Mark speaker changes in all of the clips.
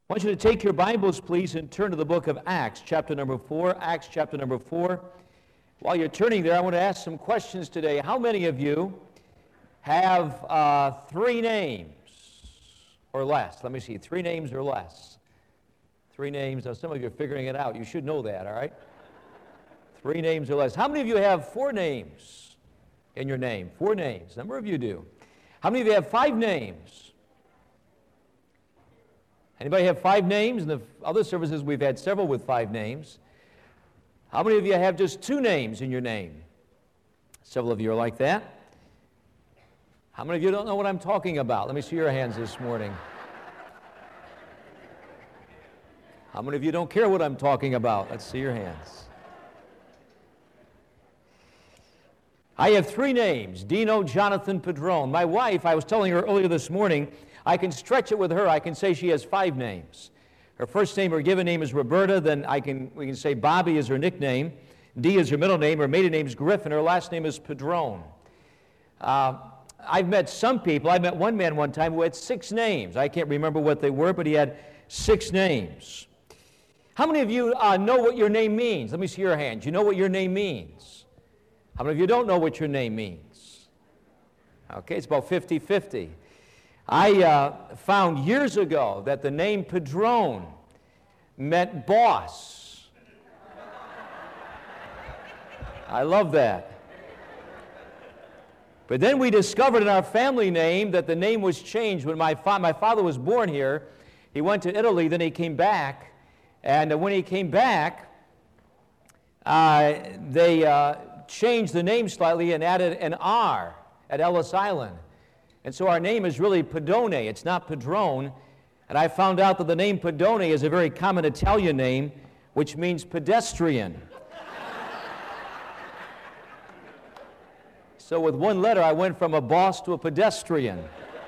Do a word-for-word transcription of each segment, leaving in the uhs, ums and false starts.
Speaker 1: I want you to take your Bibles, please, and turn to the book of Acts, chapter number four. Acts, chapter number four. While you're turning there, I want to ask some questions today. How many of you have uh, three names or less? Let me see, three names or less. Three names. Now, some of you are figuring it out. You should know that, all right? Three names or less. How many of you have four names in your name? Four names. A number of you do. How many of you have five names? Anybody have five names? In the other services, we've had several with five names. How many of you have just two names in your name? Several of you are like that. How many of you don't know what I'm talking about? Let me see your hands this morning. How many of you don't care what I'm talking about? Let's see your hands. I have three names, Dino, Jonathan, Padron. My wife, I was telling her earlier this morning, I can stretch it with her. I can say she has five names. Her first name, her given name is Roberta. Then I can, we can say Bobby is her nickname. D is her middle name. Her maiden name is Griffin. Her last name is Padron. Uh, I've met some people. I met one man one time who had six names. I can't remember what they were, but he had six names. How many of you uh, know what your name means? Let me see your hands. You know what your name means? How many of you don't know what your name means? Okay, it's about fifty fifty. I uh, found years ago that the name Padron meant boss. I love that. But then we discovered in our family name that the name was changed when my, fa my father was born here. He went to Italy, then he came back. And uh, when he came back, uh, they uh, changed the name slightly and added an R at Ellis Island. And so our name is really Padone. It's not Padron. And I found out that the name Padone is a very common Italian name, which means pedestrian. So with one letter, I went from a boss to a pedestrian.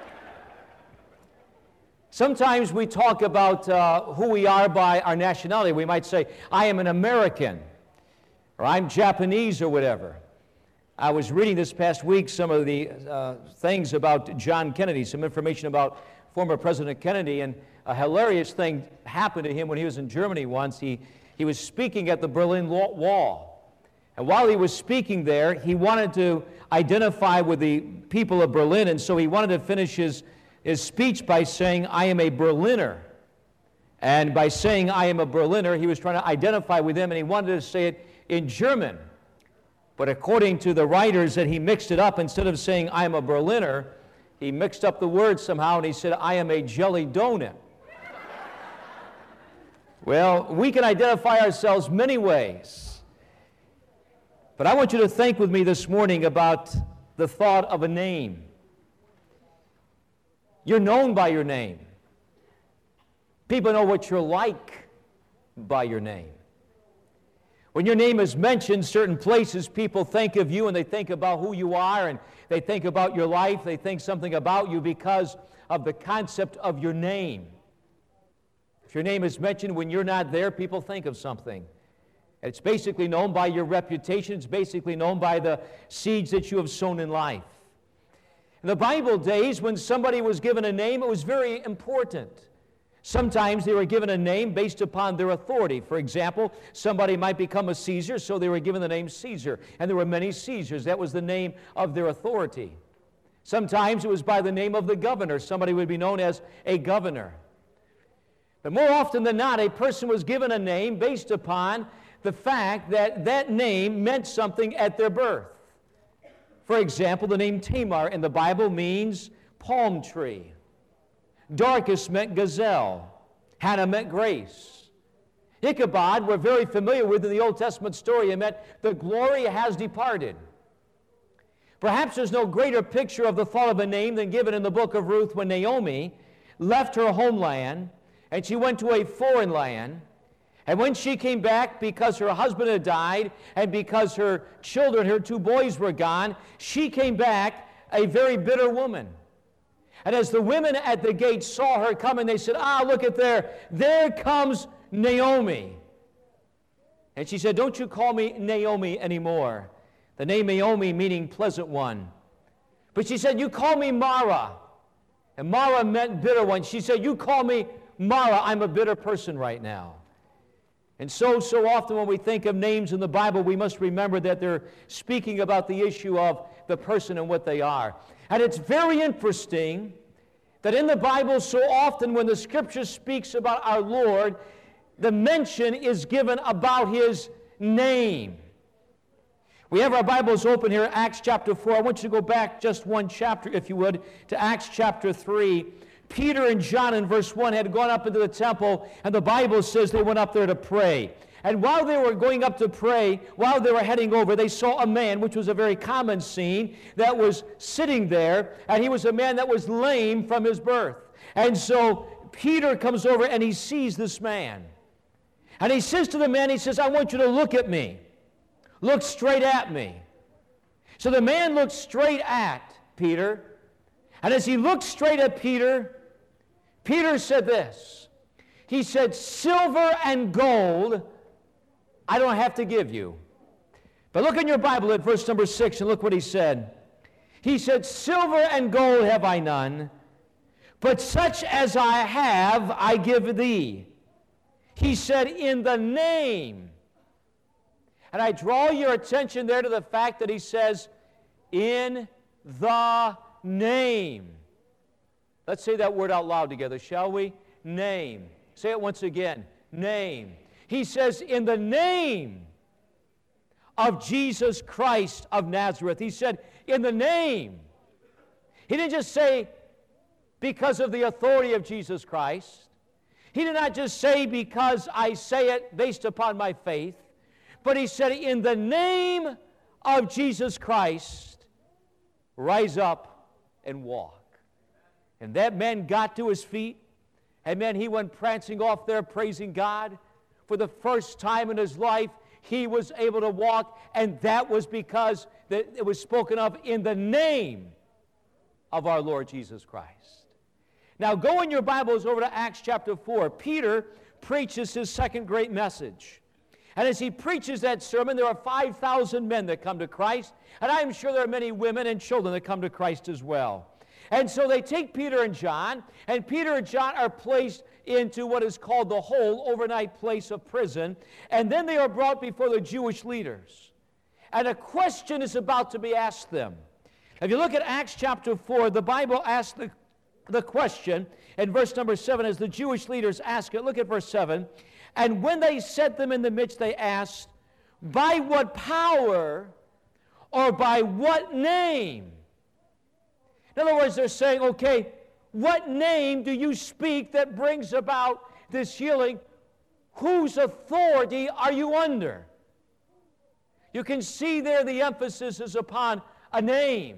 Speaker 1: Sometimes we talk about uh, who we are by our nationality. We might say, I am an American, or I'm Japanese, or whatever. I was reading this past week some of the uh, things about John Kennedy, some information about former President Kennedy, and a hilarious thing happened to him when he was in Germany once. He, he was speaking at the Berlin Wall. And while he was speaking there, he wanted to identify with the people of Berlin, and so he wanted to finish his, his speech by saying, I am a Berliner. And by saying, I am a Berliner, he was trying to identify with them, and he wanted to say it in German. But according to the writers, that he mixed it up. Instead of saying, I am a Berliner, he mixed up the words somehow, and he said, I am a jelly donut. Well, we can identify ourselves many ways. But I want you to think with me this morning about the thought of a name. You're known by your name. People know what you're like by your name. When your name is mentioned, certain places, people think of you and they think about who you are and they think about your life. They think something about you because of the concept of your name. If your name is mentioned when you're not there, people think of something. It's basically known by your reputation. It's basically known by the seeds that you have sown in life. In the Bible days, when somebody was given a name, it was very important. Sometimes they were given a name based upon their authority. For example, somebody might become a Caesar, so they were given the name Caesar. And there were many Caesars. That was the name of their authority. Sometimes it was by the name of the governor. Somebody would be known as a governor. But more often than not, a person was given a name based upon the fact that that name meant something at their birth. For example, the name Tamar in the Bible means palm tree. Dorcas meant gazelle. Hannah meant grace. Ichabod, we're very familiar with in the Old Testament story. It meant the glory has departed. Perhaps there's no greater picture of the thought of a name than given in the book of Ruth when Naomi left her homeland and she went to a foreign land. And when she came back, because her husband had died and because her children, her two boys, were gone, she came back a very bitter woman. And as the women at the gate saw her coming, they said, ah, look at there. There comes Naomi. And she said, don't you call me Naomi anymore. The name Naomi meaning pleasant one. But she said, you call me Mara. And Mara meant bitter one. She said, you call me Mara, I'm a bitter person right now. And so, so often when we think of names in the Bible, we must remember that they're speaking about the issue of the person and what they are. And it's very interesting that in the Bible, so often when the Scripture speaks about our Lord, the mention is given about His name. We have our Bibles open here, Acts chapter four. I want you to go back just one chapter, if you would, to Acts chapter three. Peter and John in verse one had gone up into the temple, and the Bible says they went up there to pray. And while they were going up to pray, while they were heading over, they saw a man, which was a very common scene, that was sitting there, and he was a man that was lame from his birth. And so Peter comes over and he sees this man. And he says to the man, he says, I want you to look at me. Look straight at me. So the man looked straight at Peter, and as he looked straight at Peter, Peter said this. He said, silver and gold I don't have to give you. But look in your Bible at verse number six and look what he said. He said, silver and gold have I none, but such as I have I give thee. He said, in the name. And I draw your attention there to the fact that he says, in the name. Let's say that word out loud together, shall we? Name. Say it once again. Name. He says, in the name of Jesus Christ of Nazareth. He said, in the name. He didn't just say, because of the authority of Jesus Christ. He did not just say, because I say it based upon my faith. But he said, in the name of Jesus Christ, rise up and walk. And that man got to his feet, and man, he went prancing off there praising God. For the first time in his life, he was able to walk, and that was because it was spoken of in the name of our Lord Jesus Christ. Now go in your Bibles over to Acts chapter four. Peter preaches his second great message. And as he preaches that sermon, there are five thousand men that come to Christ, and I'm sure there are many women and children that come to Christ as well. And so they take Peter and John, and Peter and John are placed into what is called the whole overnight place of prison, and then they are brought before the Jewish leaders. And a question is about to be asked them. If you look at Acts chapter four, the Bible asks the, the question in verse number seven, as the Jewish leaders ask it. Look at verse seven. And when they set them in the midst, they asked, by what power or by what name? In other words, they're saying, okay, what name do you speak that brings about this healing? Whose authority are you under? You can see there the emphasis is upon a name.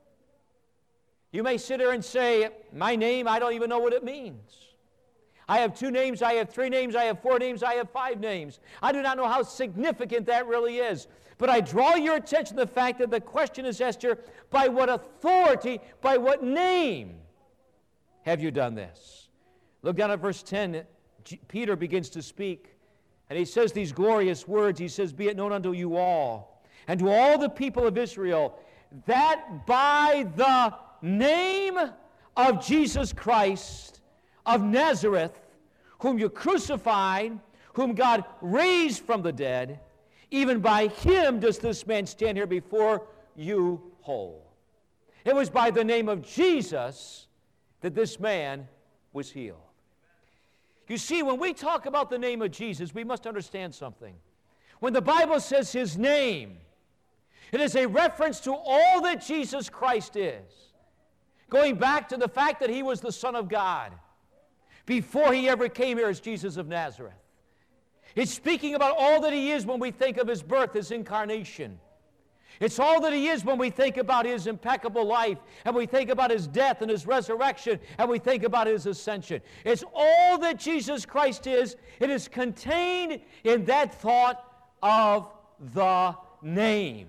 Speaker 1: You may sit there and say, my name, I don't even know what it means. I have two names, I have three names, I have four names, I have five names. I do not know how significant that really is. But I draw your attention to the fact that the question is asked here, by what authority, by what name have you done this? Look down at verse ten. Peter begins to speak, and he says these glorious words. He says, be it known unto you all, and to all the people of Israel, that by the name of Jesus Christ of Nazareth, whom you crucified, whom God raised from the dead, even by him does this man stand here before you whole. It was by the name of Jesus that this man was healed. You see, when we talk about the name of Jesus, we must understand something. When the Bible says his name, it is a reference to all that Jesus Christ is. Going back to the fact that he was the Son of God before he ever came here as Jesus of Nazareth. It's speaking about all that he is when we think of his birth, his incarnation. It's all that he is when we think about his impeccable life, and we think about his death and his resurrection, and we think about his ascension. It's all that Jesus Christ is. It is contained in that thought of the name.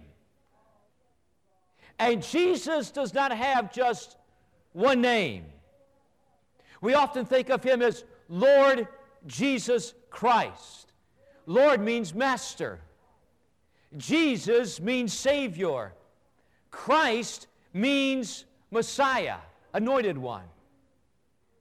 Speaker 1: And Jesus does not have just one name. We often think of him as Lord Jesus Christ. Lord means master. Jesus means Savior. Christ means Messiah, anointed one.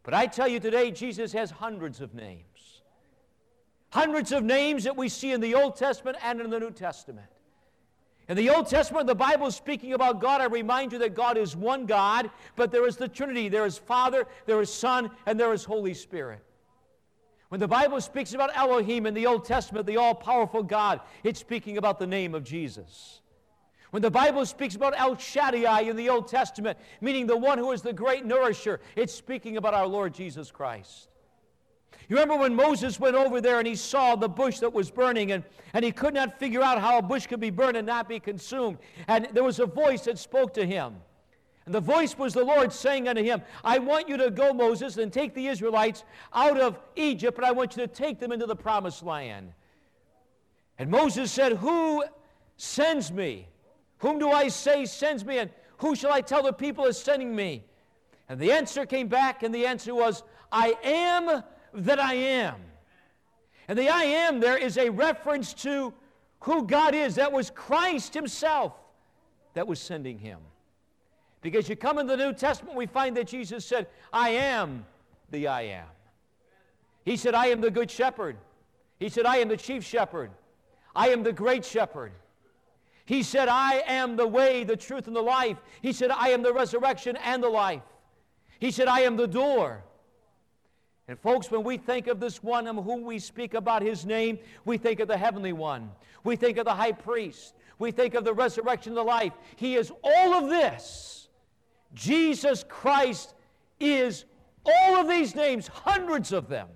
Speaker 1: But I tell you today, Jesus has hundreds of names. Hundreds of names that we see in the Old Testament and in the New Testament. In the Old Testament, the Bible is speaking about God. I remind you that God is one God, but there is the Trinity. There is Father, there is Son, and there is Holy Spirit. When the Bible speaks about Elohim in the Old Testament, the all-powerful God, it's speaking about the name of Jesus. When the Bible speaks about El Shaddai in the Old Testament, meaning the one who is the great nourisher, it's speaking about our Lord Jesus Christ. You remember when Moses went over there and he saw the bush that was burning, and, and he could not figure out how a bush could be burned and not be consumed. And there was a voice that spoke to him. And the voice was the Lord saying unto him, I want you to go, Moses, and take the Israelites out of Egypt, and I want you to take them into the promised land. And Moses said, who sends me? Whom do I say sends me? And who shall I tell the people is sending me? And the answer came back, and the answer was, I am that I am. And the I am there is a reference to who God is. That was Christ himself that was sending him. Because you come in the New Testament, we find that Jesus said, I am the I am. He said, I am the good shepherd. He said, I am the chief shepherd. I am the great shepherd. He said, I am the way, the truth, and the life. He said, I am the resurrection and the life. He said, I am the door. And folks, when we think of this one of whom we speak about his name, we think of the heavenly one. We think of the high priest. We think of the resurrection and the life. He is all of this. Jesus Christ is all of these names, hundreds of them.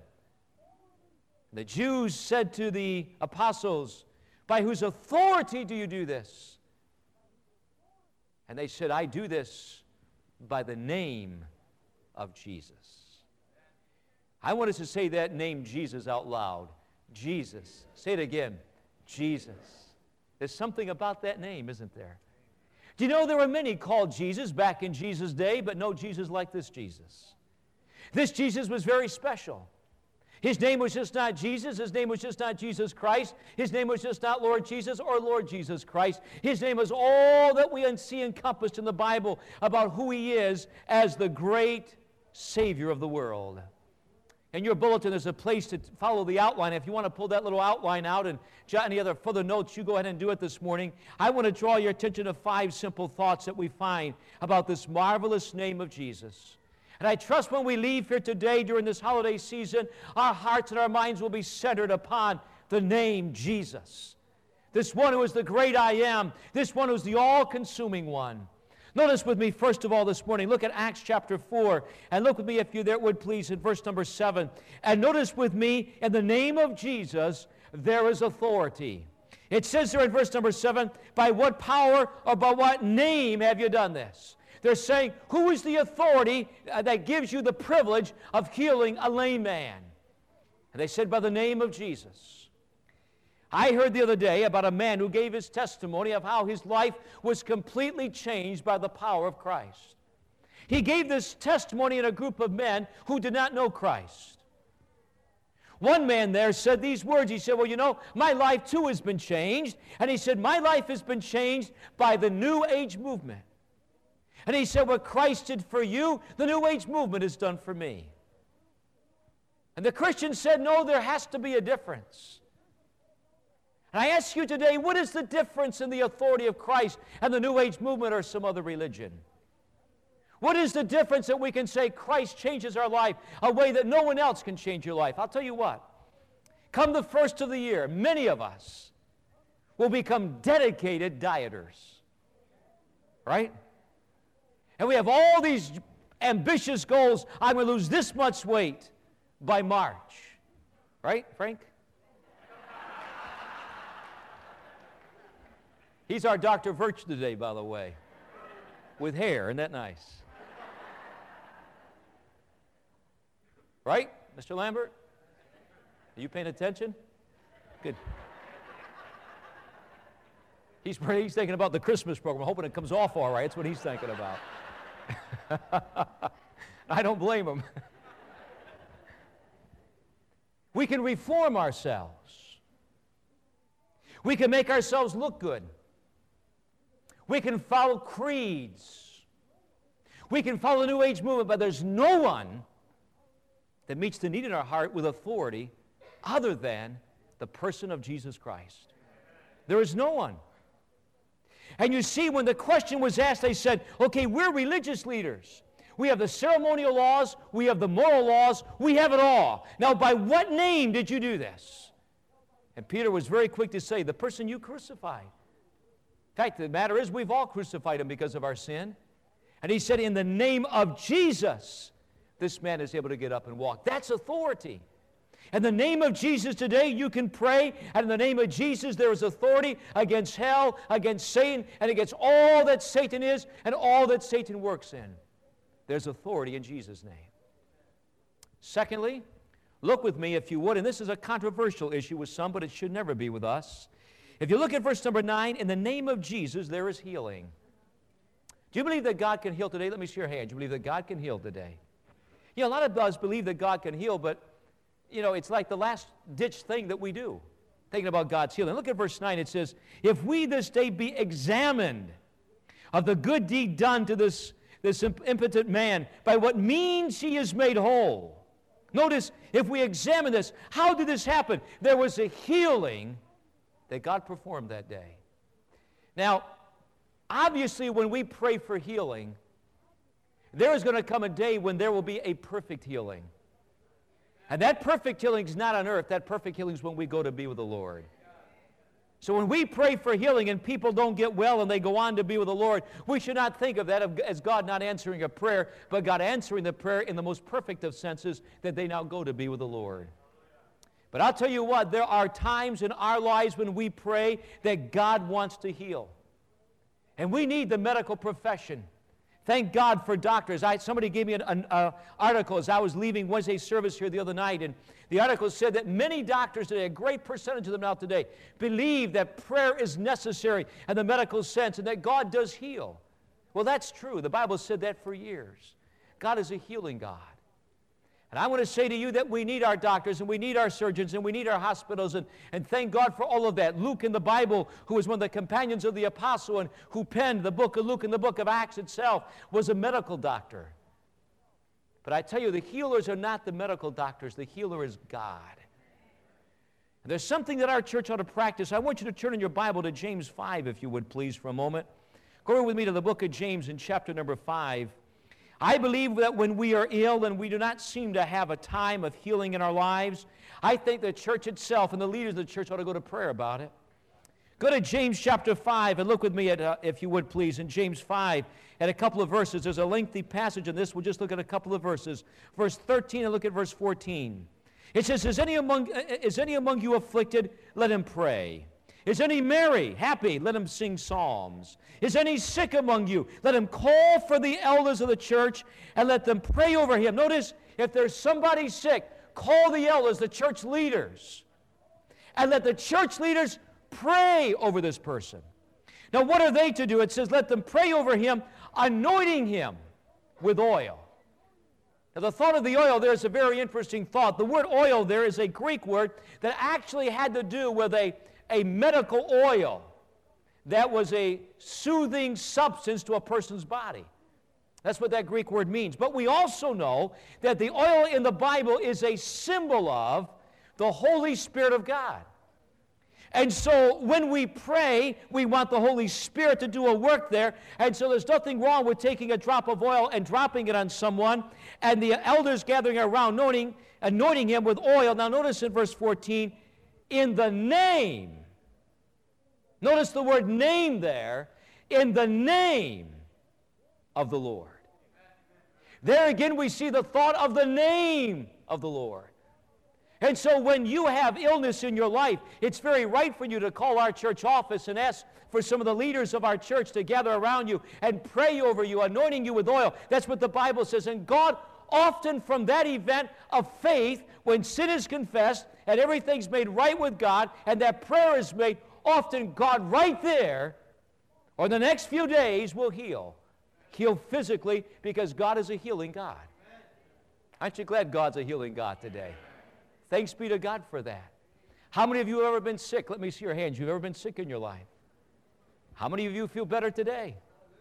Speaker 1: The Jews said to the apostles, by whose authority do you do this? And they said, I do this by the name of Jesus. I want us to say that name Jesus out loud. Jesus. Say it again. Jesus. There's something about that name, isn't there? Do you know there were many called Jesus back in Jesus' day, but no Jesus like this Jesus. This Jesus was very special. His name was just not Jesus. His name was just not Jesus Christ. His name was just not Lord Jesus or Lord Jesus Christ. His name was all that we see encompassed in the Bible about who he is as the great Savior of the world. In your bulletin, there's a place to follow the outline. If you want to pull that little outline out and jot any other further notes, you go ahead and do it this morning. I want to draw your attention to five simple thoughts that we find about this marvelous name of Jesus. And I trust when we leave here today during this holiday season, our hearts and our minds will be centered upon the name Jesus. This one who is the great I am. This one who is the all-consuming one. Notice with me, first of all, this morning, look at Acts chapter four, and look with me, if you there would please, in verse number seven. And notice with me, in the name of Jesus, there is authority. It says there in verse number seven, by what power or by what name have you done this? They're saying, who is the authority uh, that gives you the privilege of healing a lame man? And they said, by the name of Jesus. I heard the other day about a man who gave his testimony of how his life was completely changed by the power of Christ. He gave this testimony in a group of men who did not know Christ. One man there said these words. He said, well, you know, my life too has been changed. And he said, my life has been changed by the New Age movement. And he said, what Christ did for you, the New Age movement has done for me. And the Christian said, no, there has to be a difference. And I ask you today, what is the difference in the authority of Christ and the New Age movement or some other religion? What is the difference that we can say Christ changes our life a way that no one else can change your life? I'll tell you what. Come the first of the year, many of us will become dedicated dieters. Right? And we have all these ambitious goals. I'm going to lose this much weight by March. Right, Frank? He's our Doctor Virtue today, by the way, with hair. Isn't that nice? Right, Mister Lambert? Are you paying attention? Good. He's, he's thinking about the Christmas program, hoping it comes off all right. That's what he's thinking about. I don't blame him. We can reform ourselves. We can make ourselves look good. We can follow creeds. We can follow the New Age movement, but there's no one that meets the need in our heart with authority other than the person of Jesus Christ. There is no one. And you see, when the question was asked, they said, okay, we're religious leaders. We have the ceremonial laws, we have the moral laws, we have it all. Now, by what name did you do this? And Peter was very quick to say, the person you crucified. In fact, the matter is, we've all crucified him because of our sin. And he said, in the name of Jesus, this man is able to get up and walk. That's authority. In the name of Jesus today, you can pray, and in the name of Jesus, there is authority against hell, against Satan, and against all that Satan is and all that Satan works in. There's authority in Jesus' name. Secondly, look with me, if you would, and this is a controversial issue with some, but it should never be with us. If you look at verse number nine, in the name of Jesus, there is healing. Do you believe that God can heal today? Let me see your hand. Do you believe that God can heal today? You know, a lot of us believe that God can heal, but, you know, it's like the last-ditch thing that we do, thinking about God's healing. Look at verse nine. It says, if we this day be examined of the good deed done to this, this impotent man, by what means he is made whole. Notice, if we examine this, how did this happen? There was a healing that God performed that day. Now, obviously, when we pray for healing, there is going to come a day when there will be a perfect healing. And that perfect healing is not on earth. That perfect healing is when we go to be with the Lord. So when we pray for healing and people don't get well and they go on to be with the Lord, we should not think of that as God not answering a prayer, but God answering the prayer in the most perfect of senses, that they now go to be with the Lord. But I'll tell you what, there are times in our lives when we pray that God wants to heal. And we need the medical profession. Thank God for doctors. I, somebody gave me an, an uh, article as I was leaving Wednesday service here the other night, and the article said that many doctors today, a great percentage of them now today, believe that prayer is necessary in the medical sense and that God does heal. Well, that's true. The Bible said that for years. God is a healing God. And I want to say to you that we need our doctors and we need our surgeons and we need our hospitals, and, and thank God for all of that. Luke in the Bible, who was one of the companions of the apostle and who penned the book of Luke and the book of Acts itself, was a medical doctor. But I tell you, the healers are not the medical doctors. The healer is God. And there's something that our church ought to practice. I want you to turn in your Bible to James five, if you would, please, for a moment. Go with me to the book of James in chapter number five. I believe that when we are ill and we do not seem to have a time of healing in our lives, I think the church itself and the leaders of the church ought to go to prayer about it. Go to James chapter five and look with me, at, uh, if you would please, in James five at a couple of verses. There's a lengthy passage in this. We'll just look at a couple of verses. Verse thirteen and look at verse fourteen. It says, is any among, is any among you afflicted? Let him pray. Is any merry, happy? Let him sing psalms. Is any sick among you? Let him call for the elders of the church and let them pray over him. Notice, if there's somebody sick, call the elders, the church leaders, and let the church leaders pray over this person. Now, what are they to do? It says, let them pray over him, anointing him with oil. Now, the thought of the oil there is a very interesting thought. The word oil there is a Greek word that actually had to do with a a medical oil that was a soothing substance to a person's body. That's what that Greek word means. But we also know that the oil in the Bible is a symbol of the Holy Spirit of God. And so when we pray, we want the Holy Spirit to do a work there. And so there's nothing wrong with taking a drop of oil and dropping it on someone, and the elders gathering around, anointing, anointing him with oil. Now notice in verse fourteen, in the name. Notice the word name there, in the name of the Lord. There again we see the thought of the name of the Lord. And so when you have illness in your life, it's very right for you to call our church office and ask for some of the leaders of our church to gather around you and pray over you, anointing you with oil. That's what the Bible says. And God, often from that event of faith, when sin is confessed and everything's made right with God and that prayer is made, often God right there, or the next few days, will heal. Heal physically, because God is a healing God. Aren't you glad God's a healing God today? Thanks be to God for that. How many of you have ever been sick? Let me see your hands. You've ever been sick in your life? How many of you feel better today?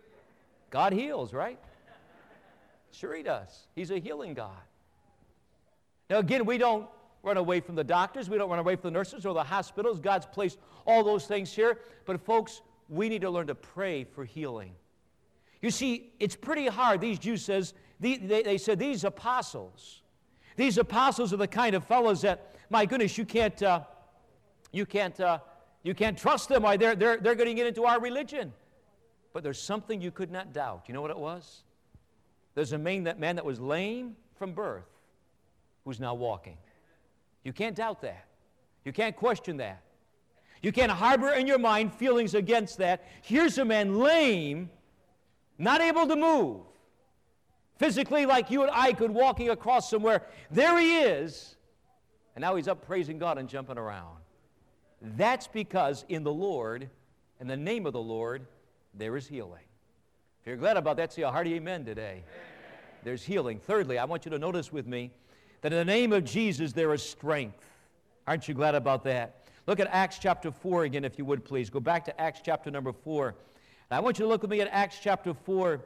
Speaker 1: God heals, right? Sure He does. He's a healing God. Now, again, we don't run away from the doctors. We don't run away from the nurses or the hospitals. God's placed all those things here. But, folks, we need to learn to pray for healing. You see, it's pretty hard. These Jews says, they, they, they said, these apostles, these apostles are the kind of fellows that, my goodness, you can't, uh, you can't, uh, you can't trust them. Why, they're, they're, they're going to get into our religion. But there's something you could not doubt. You know what it was? There's a man that, man that was lame from birth who's now walking. You can't doubt that. You can't question that. You can't harbor in your mind feelings against that. Here's a man lame, not able to move, physically like you and I could, walking across somewhere. There he is, and now he's up praising God and jumping around. That's because in the Lord, in the name of the Lord, there is healing. If you're glad about that, say a hearty amen today. Amen. There's healing. Thirdly, I want you to notice with me that in the name of Jesus there is strength. Aren't you glad about that? Look at Acts chapter four again, if you would, please. Go back to Acts chapter number four. And I want you to look with me at Acts chapter four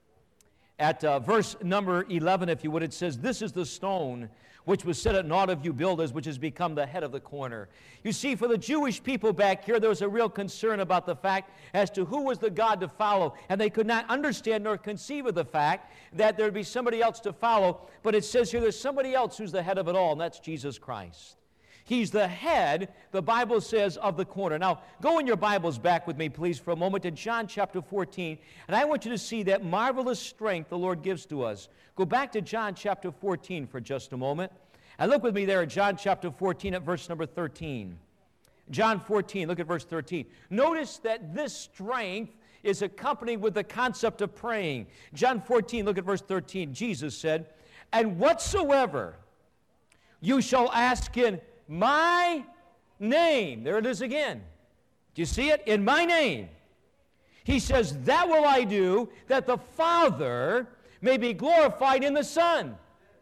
Speaker 1: at uh, verse number eleven, if you would. It says, "This is the stone which was set at naught of you builders, which has become the head of the corner." You see, for the Jewish people back here, there was a real concern about the fact as to who was the God to follow. And they could not understand nor conceive of the fact that there would be somebody else to follow. But it says here there's somebody else who's the head of it all, and that's Jesus Christ. He's the head, the Bible says, of the corner. Now, go in your Bibles back with me, please, for a moment to John chapter fourteen. And I want you to see that marvelous strength the Lord gives to us. Go back to John chapter fourteen for just a moment. And look with me there at John chapter fourteen at verse number thirteen. John fourteen, look at verse thirteen. Notice that this strength is accompanied with the concept of praying. John fourteen, look at verse thirteen. Jesus said, "And whatsoever you shall ask in my name," there it is again. Do you see it? In my name. He says, "that will I do, that the Father may be glorified in the Son."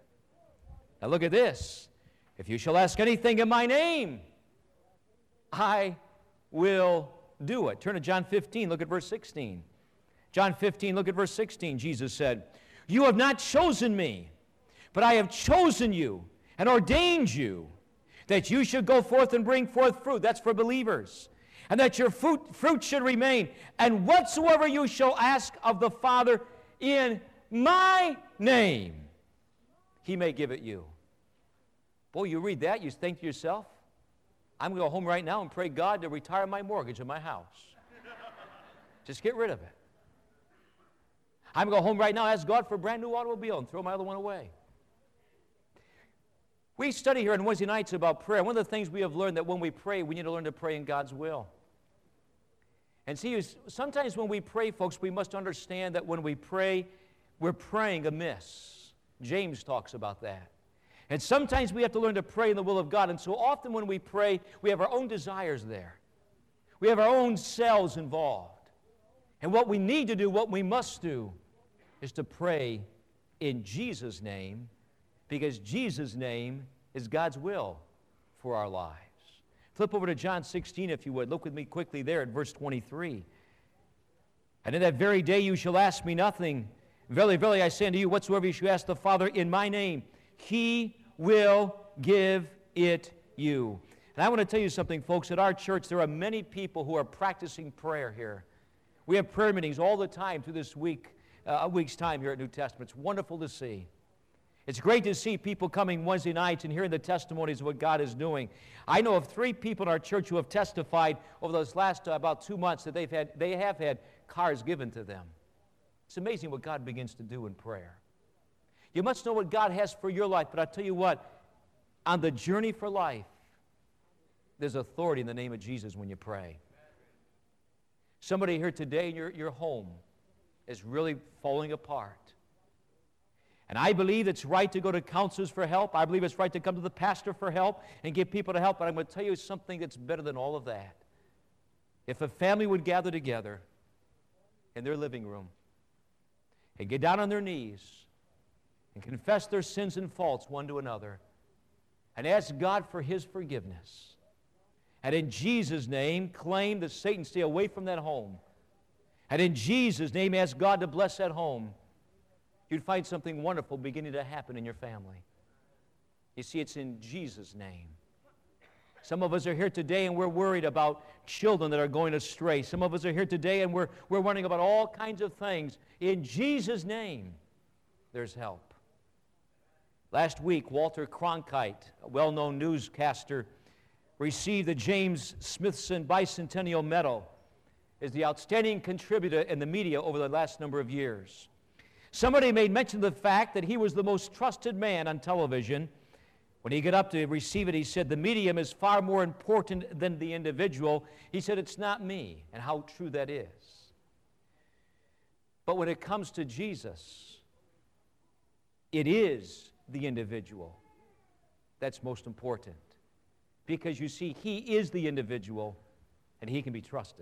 Speaker 1: Now look at this. "If you shall ask anything in my name, I will do it." Turn to John fifteen, look at verse sixteen. John fifteen, look at verse sixteen. Jesus said, "You have not chosen me, but I have chosen you and ordained you, that you should go forth and bring forth fruit." That's for believers. "And that your fruit, fruit should remain. And whatsoever you shall ask of the Father in my name, he may give it you." Boy, you read that, you think to yourself, I'm going to go home right now and pray God to retire my mortgage in my house. Just get rid of it. I'm going to go home right now, ask God for a brand new automobile and throw my other one away. We study here on Wednesday nights about prayer. One of the things we have learned that when we pray, we need to learn to pray in God's will. And see, sometimes when we pray, folks, we must understand that when we pray, we're praying amiss. James talks about that. And sometimes we have to learn to pray in the will of God. And so often when we pray, we have our own desires there. We have our own selves involved. And what we need to do, what we must do, is to pray in Jesus' name, because Jesus' name is God's will for our lives. Flip over to John sixteen, if you would. Look with me quickly there at verse twenty-three. "And in that very day you shall ask me nothing. Verily, verily, I say unto you, whatsoever you shall ask the Father in my name, he will give it you." And I want to tell you something, folks. At our church, there are many people who are practicing prayer here. We have prayer meetings all the time through this week, uh, a week's time here at New Testament. It's wonderful to see. It's great to see people coming Wednesday nights and hearing the testimonies of what God is doing. I know of three people in our church who have testified over those last uh, about two months that they've had, they have had cars given to them. It's amazing what God begins to do in prayer. You must know what God has for your life, but I'll tell you what, on the journey for life, there's authority in the name of Jesus when you pray. Somebody here today in your, your home is really falling apart. And I believe it's right to go to counselors for help. I believe it's right to come to the pastor for help and get people to help. But I'm going to tell you something that's better than all of that. If a family would gather together in their living room and get down on their knees and confess their sins and faults one to another and ask God for his forgiveness, and in Jesus' name claim that Satan stay away from that home, and in Jesus' name ask God to bless that home, you'd find something wonderful beginning to happen in your family. You see, it's in Jesus' name. Some of us are here today and we're worried about children that are going astray. Some of us are here today and we're, we're wondering about all kinds of things. In Jesus' name, there's help. Last week, Walter Cronkite, a well-known newscaster, received the James Smithson Bicentennial Medal as the outstanding contributor in the media over the last number of years. Somebody made mention of the fact that he was the most trusted man on television. When he got up to receive it, he said, the medium is far more important than the individual. He said, it's not me, and how true that is. But when it comes to Jesus, it is the individual that's most important. Because you see, he is the individual, and he can be trusted.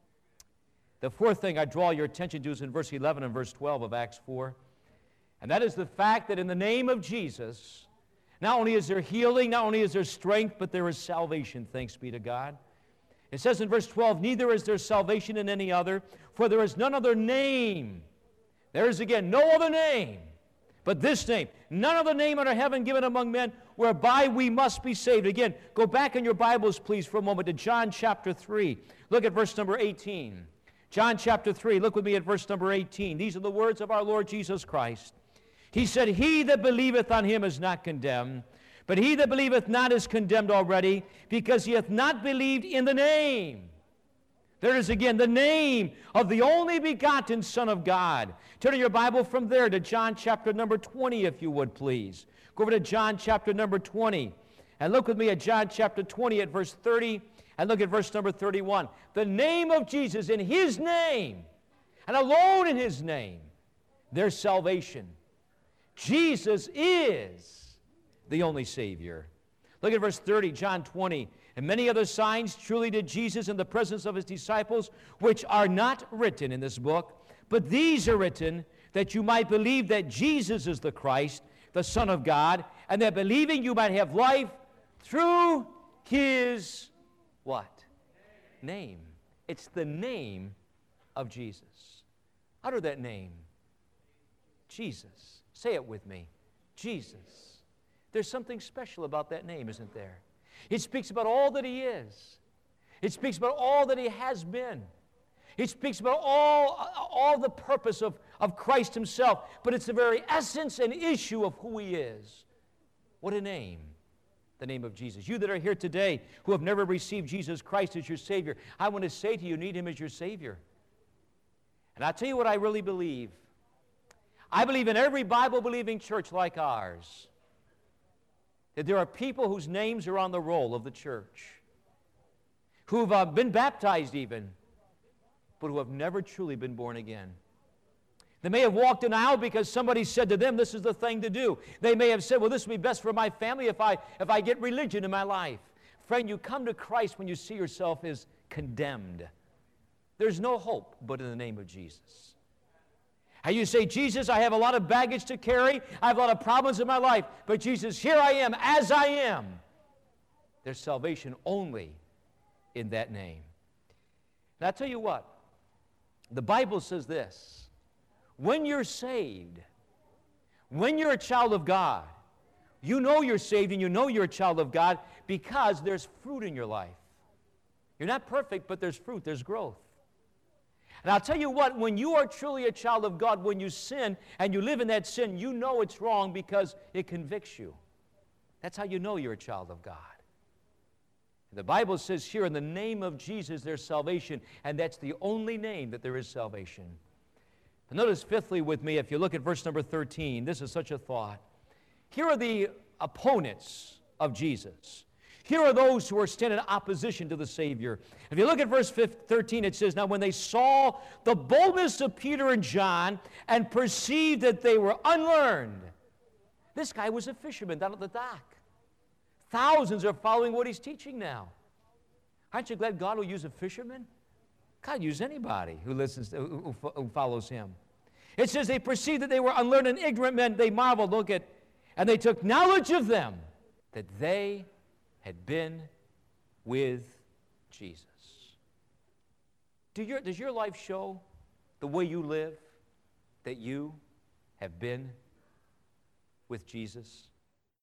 Speaker 1: The fourth thing I draw your attention to is in verse eleven and verse twelve of Acts four. And that is the fact that in the name of Jesus, not only is there healing, not only is there strength, but there is salvation, thanks be to God. It says in verse twelve, neither is there salvation in any other, for there is none other name. There is again no other name but this name. None other name under heaven given among men whereby we must be saved. Again, go back in your Bibles, please, for a moment to John chapter three. Look at verse number eighteen. John chapter three, look with me at verse number eighteen. These are the words of our Lord Jesus Christ. He said, he that believeth on him is not condemned, but he that believeth not is condemned already, because he hath not believed in the name. There is again the name of the only begotten Son of God. Turn in your Bible from there to John chapter number twenty, if you would, please. Go over to John chapter number twenty, and look with me at John chapter twenty at verse thirty, and look at verse number thirty-one. The name of Jesus, in his name, and alone in his name, there's salvation. Jesus is the only Savior. Look at verse thirty, John twenty. And many other signs truly did Jesus in the presence of his disciples, which are not written in this book, but these are written that you might believe that Jesus is the Christ, the Son of God, and that believing you might have life through his what? Name. It's the name of Jesus. Utter that name. Jesus. Say it with me. Jesus. There's something special about that name, isn't there? It speaks about all that he is. It speaks about all that he has been. It speaks about all, all the purpose of, of Christ himself, but it's the very essence and issue of who he is. What a name, the name of Jesus. You that are here today who have never received Jesus Christ as your Savior, I want to say to you, you need him as your Savior. And I'll tell you what I really believe. I believe in every Bible-believing church like ours, that there are people whose names are on the roll of the church, who've uh, been baptized even, but who have never truly been born again. They may have walked an aisle because somebody said to them, this is the thing to do. They may have said, well, this will be best for my family if I, if I get religion in my life. Friend, you come to Christ when you see yourself as condemned. There's no hope but in the name of Jesus. And you say, Jesus, I have a lot of baggage to carry. I have a lot of problems in my life. But Jesus, here I am as I am. There's salvation only in that name. Now, I'll tell you what. The Bible says this. When you're saved, when you're a child of God, you know you're saved and you know you're a child of God because there's fruit in your life. You're not perfect, but there's fruit, there's growth. And I'll tell you what, when you are truly a child of God, when you sin and you live in that sin, you know it's wrong because it convicts you. That's how you know you're a child of God. The Bible says here, in the name of Jesus, there's salvation, and that's the only name that there is salvation. And notice fifthly with me, if you look at verse number thirteen, this is such a thought. Here are the opponents of Jesus. Here are those who are standing in opposition to the Savior. If you look at verse thirteen, it says, now when they saw the boldness of Peter and John and perceived that they were unlearned. This guy was a fisherman down at the dock. Thousands are following what he's teaching now. Aren't you glad God will use a fisherman? God will use anybody who listens, to, who, who follows him. It says they perceived that they were unlearned and ignorant men. They marveled, look at, and they took knowledge of them that they had been with Jesus. Do your, does your life show the way you live that you have been with Jesus?